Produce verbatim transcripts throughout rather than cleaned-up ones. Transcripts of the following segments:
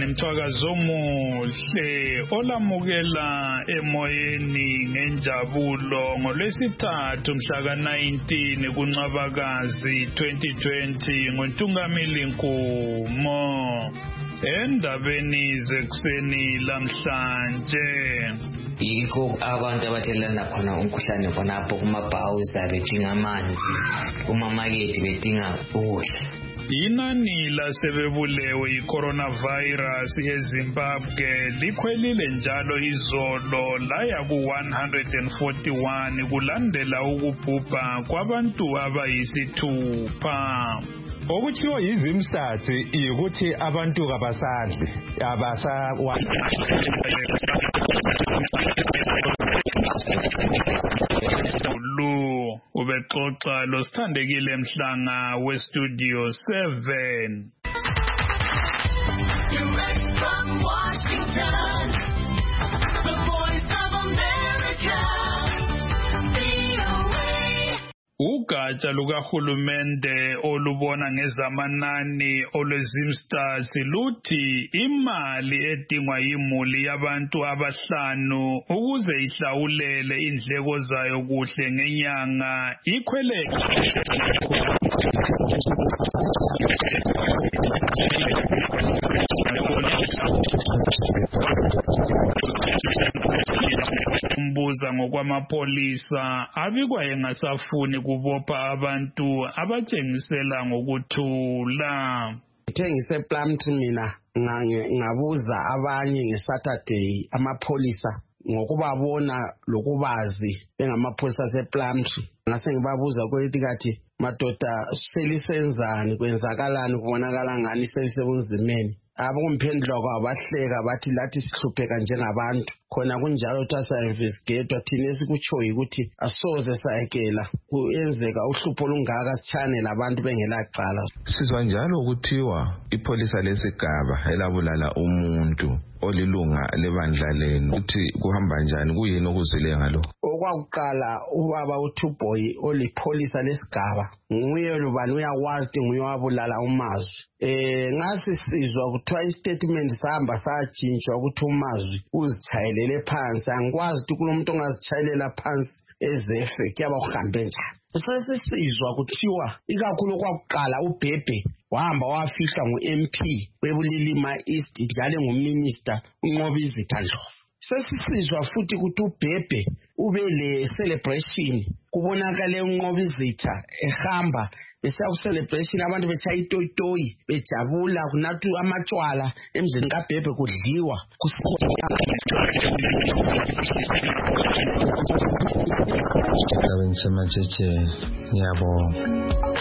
Kunjani mthwakazi omuhle olamukela emoyeni ngenjabulo ngolwesithathu mhla ka nineteen kuNcwabakazi twenty twenty ngoNtungamili Nkumo. Endabeni zekuseni lamhlanje yikho abantu abathelana khona umkhuhlane khonapho kumabhawuza bedinga amanzi, kumamakethi bedinga ukudla. Inani lasebebulewe i-coronavirus eZimbabwe likhwelile njalo izolo laya ku one hundred forty-one kulandela ukubhubha kwabantu abayisithupha. Okuthiwa yiZimstats ukuthi abantu kabasadli abasakwa lu ubexoxa lo Sithandekile Mhlanga we Studio seven. Direct from Washington, the Voice of America, V O A. Ugatsha lukahulumende olubona ngezamanani olweZimstats luthi imali edingwa yimuli yabantu abahlanu ukuze ihlawulele indleko zayo kuhle ngenyanga ikhwele umbuza ngokwamapolisa abikwa engasafuni kubopha abantu abatshengisela ngokuthula. Ngithengise Plumtree mina ngabuza abanye ngeSaturday amapolisa ngokubabona lokubazi bengamapholisa asePlumtree. Ngase ngibabuza ukuthi kathi madoda selisenzani kwenzakalani kubonakala ngani selisebunzimeni. Abongiphendula kwabahleka bathi lathi sihlupheka njengabantu khona kunjalo thasa investigate thina esikutshoyo ukuthi asoze sayekela kuyenzeka uhlupho lungaka sichane labantu bengelacala. Sizwa njalo ukuthiwa ipolisa lesigaba elabulala umuntu olilunga lebandla lenu uthi kuhamba njani kuyini okuzwile ngalo? Okwakuqala ubaba uThuboy olipolisa lesigaba nguye lubani uyakwazi nguye wabulala uMazwi. Eh ngasi sizwa kuthiwa istatement sahamba sajinjwa ukuthi uMazwi uzichayelele phansi. Angikwazi ukuthi kulomuntu ongazichayelela phansi ezefe kuyaba kuhambe njani. Sesisizwa kuthiwa ikakhulu kwakuqala uBhebhe wahamba wafihla ngu-M P weBulilima East njalo nguminister uNqobizitha Ndlovu. Sesisizwa futhi ukuthi uBhebhe ube le celebration kubonakale uNqobizitha ehamba besiya ku celebration abantu bechaya itoyitoyi bejabula kunathu amatshwala emzini kaBhebhe kudliwa Abentsematshe ngiyabonga.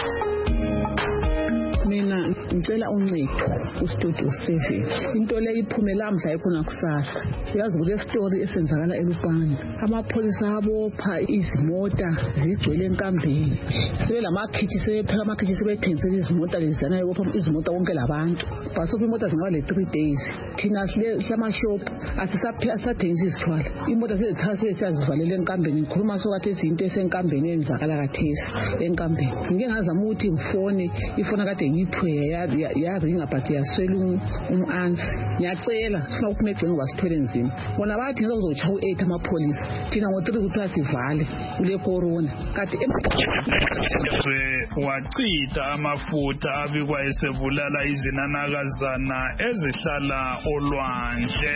Mina ngicela uncedo uStudio seven. Into le iphumela mhla ikhona kusasa. Uyazi kule story esenzakala eLupane. Amapholisa abopha izimota zigcwele enkambeni. Sibe lamakhithi sebepheka amakhithi sebethengisela izimota lezana yopha izimota konke labantu. Basopha imota zingaba le three days. Thina hlama shop asisaphe asathengisa izithwala. Imota sezithathe siyazivalela enkambeni. Ngikhuluma sokathi izinto esenkambeni enzakala kathesi enkambeni. Ngike ngazama ukuthi ngifone ifona kade ngiphuya yaringa but yaswela umansi. Ngiyacela sifuna ukuphuma egcene basithwele nzima. Bona bathi ngizokuzotsha u-eight amapolisa. Thina ngo-three kuthiwa sivale kule corona. Kati wachitha amafutha abikwa esebulala izinanakazana ezihlala olwandle.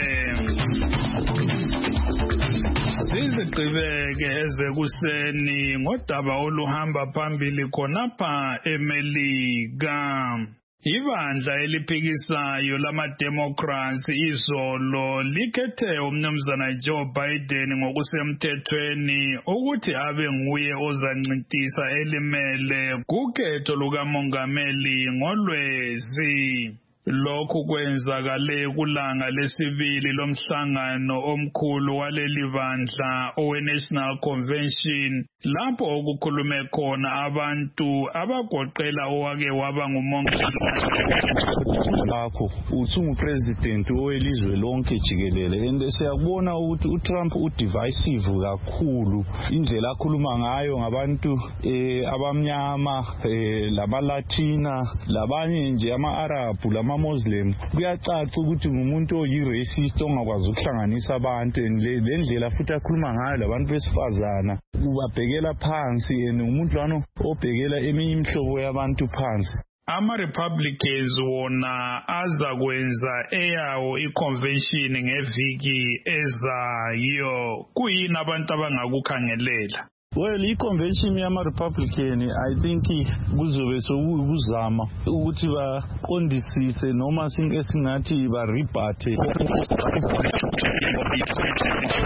Sizigqibeke ezekuseni ngodaba oluhamba phambili khonapha eMelika. Ibandla eliphikisayo lama-Democrats izolo likhethe umnumzana Joe Biden ngokusemthethweni ukuthi abe nguye ozancintisa elimele kukhetho lukamongameli ngoLwezi. Lokhu kwenzakale kulanga lesibili lomhlangano omkhulu waleli bandla owe-National Convention lapho okukhulume khona abantu abagoqela owake waba ngumongameli lakho uthi ungupresident owelizwe lonke jikelele and siyakubona ukuthi uTrump udivisive kakhulu indlela akhuluma ngayo ngabantu eh abamnyama eh labalatina labanye nje ama-Arab lama ama-Muslim kuyacaca ukuthi ngumuntu oyi-racist ongakwazi ukuhlanganisa abantu and le ndlela futhi akhuluma ngayo labantu besifazana ubabhekela phansi and umuntu lwana obhekela eminye imihlobo yabantu phansi. Ama-Republicans wona azakwenza eyawo i-convention ngeviki ezayo. Kuyini abantu abangakukhangelela? Well, i-convention yama-Republican I think kuzobe sokuzama ukuthi baqondisise noma esingathi ba-rebate